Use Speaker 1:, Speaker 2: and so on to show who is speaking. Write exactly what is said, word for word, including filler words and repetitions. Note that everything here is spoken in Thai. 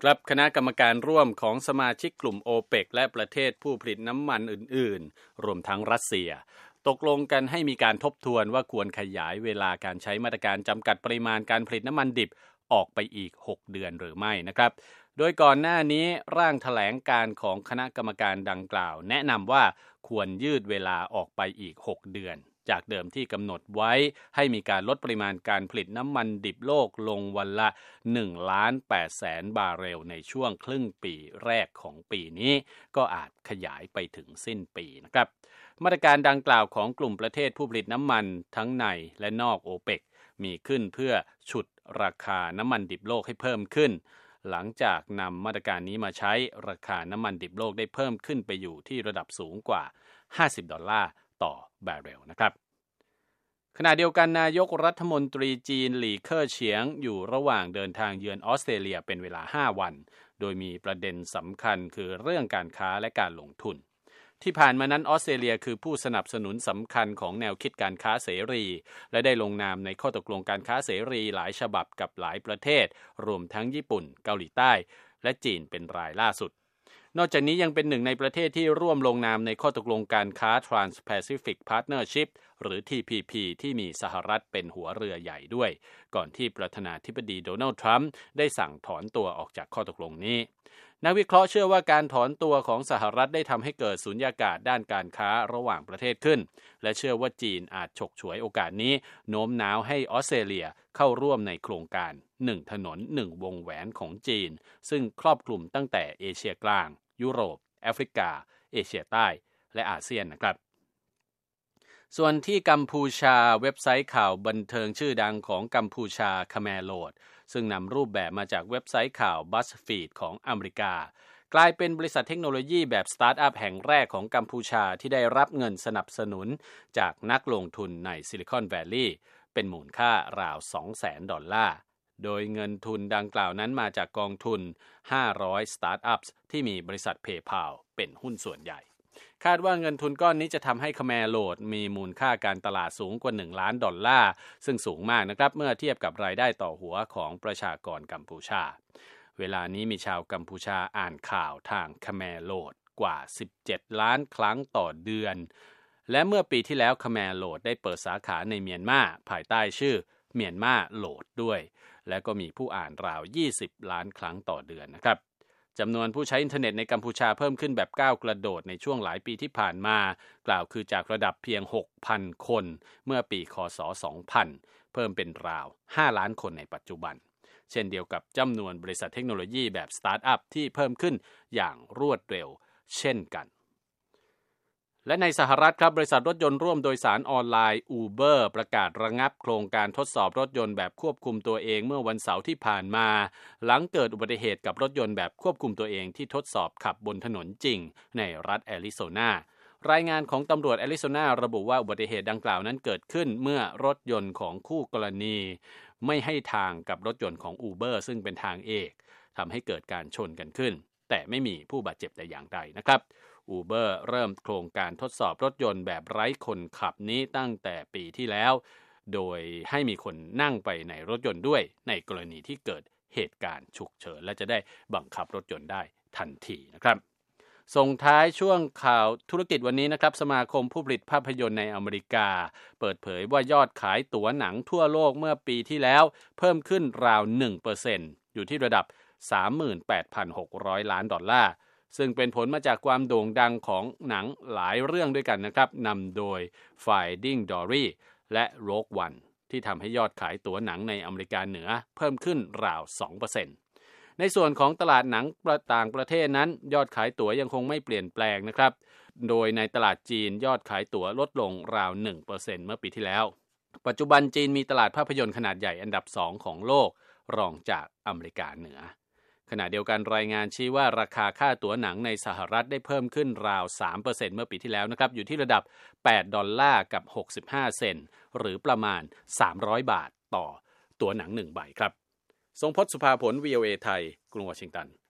Speaker 1: ครับคณะกรรมการร่วมของสมาชิกกลุ่มโอเปกและประเทศผู้ผลิตน้ำมันอื่นๆรวมทั้งรัสเซียตกลงกันให้มีการทบทวนว่าควรขยายเวลาการใช้มาตรการจำกัดปริมาณการผลิตน้ำมันดิบออกไปอีกหกเดือนหรือไม่นะครับโดยก่อนหน้านี้ร่างแถลงการของคณะกรรมการดังกล่าวแนะนำว่าควรยืดเวลาออกไปอีกหกเดือนจากเดิมที่กำหนดไว้ให้มีการลดปริมาณการผลิตน้ำมันดิบโลกลงวันละหนึ่งล้านแปดแสนบาร์เรลในช่วงครึ่งปีแรกของปีนี้ก็อาจขยายไปถึงสิ้นปีนะครับมาตรการดังกล่าวของกลุ่มประเทศผู้ผลิตน้ำมันทั้งในและนอกโอเปกมีขึ้นเพื่อฉุดราคาน้ำมันดิบโลกให้เพิ่มขึ้นหลังจากนำมาตรการนี้มาใช้ราคาน้ำมันดิบโลกได้เพิ่มขึ้นไปอยู่ที่ระดับสูงกว่าห้าสิบดอลลาร์ต่อบาร์เรลนะครับขณะเดียวกันนายกรัฐมนตรีจีนหลี่เค่อเฉียงอยู่ระหว่างเดินทางเยือนออสเตรเลียเป็นเวลาห้าวันโดยมีประเด็นสำคัญคือเรื่องการค้าและการลงทุนที่ผ่านมานั้นออสเตรเลียคือผู้สนับสนุนสำคัญของแนวคิดการค้าเสรีและได้ลงนามในข้อตกลงการค้าเสรีหลายฉบับกับหลายประเทศรวมทั้งญี่ปุ่นเกาหลีใต้และจีนเป็นรายล่าสุดนอกจากนี้ยังเป็นหนึ่งในประเทศที่ร่วมลงนามในข้อตกลงการค้า Trans-Pacific Partnership หรือ ที พี พี ที่มีสหรัฐเป็นหัวเรือใหญ่ด้วยก่อนที่ประธานาธิบดีโดนัลด์ทรัมป์ได้สั่งถอนตัวออกจากข้อตกลงนี้นักวิเคราะห์เชื่อว่าการถอนตัวของสหรัฐได้ทำให้เกิดสุญญากาศด้านการค้าระหว่างประเทศขึ้นและเชื่อว่าจีนอาจฉกฉวยโอกาสนี้โน้มน้าวให้ออสเตรเลียเข้าร่วมในโครงการหนึ่งถนนหนึ่งวงแหวนของจีนซึ่งครอบคลุมตั้งแต่เอเชียกลางยุโรปแอฟริกาเอเชียใต้และอาเซียนนะครับส่วนที่กัมพูชาเว็บไซต์ข่าวบันเทิงชื่อดังของกัมพูชา Khmer Road ซึ่งนำรูปแบบมาจากเว็บไซต์ข่าว BuzzFeed ของอเมริกากลายเป็นบริษัทเทคโนโลยีแบบสตาร์ทอัพแห่งแรกของกัมพูชาที่ได้รับเงินสนับสนุนจากนักลงทุนในซิลิคอนแวลลีย์เป็นมูลค่าราว สองแสน ดอลลาร์โดยเงินทุนดังกล่าวนั้นมาจากกองทุนห้าร้อยสตาร์ทอัพที่มีบริษัท PayPal เป็นหุ้นส่วนใหญ่คาดว่าเงินทุนก้อนนี้จะทำให้ Khmer Road มีมูลค่าการตลาดสูงกว่าหนึ่งล้านดอลลาร์ซึ่งสูงมากนะครับเมื่อเทียบกับรายได้ต่อหัวของประชากรกัมพูชาเวลานี้มีชาวกัมพูชาอ่านข่าวทาง Khmer Road กว่าสิบเจ็ดล้านครั้งต่อเดือนและเมื่อปีที่แล้ว Khmer Road ได้เปิดสาขาในเมียนมาภายใต้ชื่อเมียนมาโหลดด้วยและก็มีผู้อ่านราวยี่สิบล้านครั้งต่อเดือนนะครับจำนวนผู้ใช้อินเทอร์เน็ตในกัมพูชาเพิ่มขึ้นแบบก้าวกระโดดในช่วงหลายปีที่ผ่านมากล่าวคือจากระดับเพียง หกพัน คนเมื่อปีคศสองพันเพิ่มเป็นราวห้าล้านคนในปัจจุบันเช่นเดียวกับจำนวนบริษัทเทคโนโลยีแบบสตาร์ทอัพที่เพิ่มขึ้นอย่างรวดเร็วเช่นกันและในสหรัฐครับบริษัทรถยนต์ร่วมโดยสารออนไลน์ Uber ประกาศระงับโครงการทดสอบรถยนต์แบบควบคุมตัวเองเมื่อวันเสาร์ที่ผ่านมาหลังเกิดอุบัติเหตุกับรถยนต์แบบควบคุมตัวเองที่ทดสอบขับบนถนนจริงในรัฐแอริโซนารายงานของตำรวจแอริโซนาระบุว่าอุบัติเหตุดังกล่าวนั้นเกิดขึ้นเมื่อรถยนต์ของคู่กรณีไม่ให้ทางกับรถยนต์ของ Uber ซึ่งเป็นทางเอกทำให้เกิดการชนกันขึ้นแต่ไม่มีผู้บาดเจ็บแต่อย่างใดนะครับUber เริ่มโครงการทดสอบรถยนต์แบบไร้คนขับนี้ตั้งแต่ปีที่แล้วโดยให้มีคนนั่งไปในรถยนต์ด้วยในกรณีที่เกิดเหตุการณ์ฉุกเฉินและจะได้บังคับรถยนต์ได้ทันทีนะครับส่งท้ายช่วงข่าวธุรกิจวันนี้นะครับสมาคมผู้ผลิตภาพยนตร์ในอเมริกาเปิดเผยว่ายอดขายตั๋วหนังทั่วโลกเมื่อปีที่แล้วเพิ่มขึ้นราว หนึ่งเปอร์เซ็นต์ อยู่ที่ระดับ สามหมื่นแปดพันหกร้อย ล้านดอลลาร์ซึ่งเป็นผลมาจากความโด่งดังของหนังหลายเรื่องด้วยกันนะครับนำโดย Finding Dory และ Rogue One ที่ทำให้ยอดขายตั๋วหนังในอเมริกาเหนือเพิ่มขึ้นราว สองเปอร์เซ็นต์ ในส่วนของตลาดหนังต่างประเทศนั้นยอดขายตั๋วยังคงไม่เปลี่ยนแปลงนะครับโดยในตลาดจีนยอดขายตั๋วลดลงราว หนึ่งเปอร์เซ็นต์ เมื่อปีที่แล้วปัจจุบันจีนมีตลาดภาพยนตร์ขนาดใหญ่อันดับสองของโลกรองจากอเมริกาเหนือขณะเดียวกันรายงานชี้ว่าราคาค่าตั๋วหนังในสหรัฐได้เพิ่มขึ้นราว สามเปอร์เซ็นต์ เมื่อปีที่แล้วนะครับอยู่ที่ระดับแปดดอลลาร์กับหกสิบห้าเซนต์หรือประมาณสามร้อยบาทต่อตั๋วหนังหนึ่งใบครับทรงพจน์ สุภาผล วี โอ เอ ไทยกรุงวอชิงตัน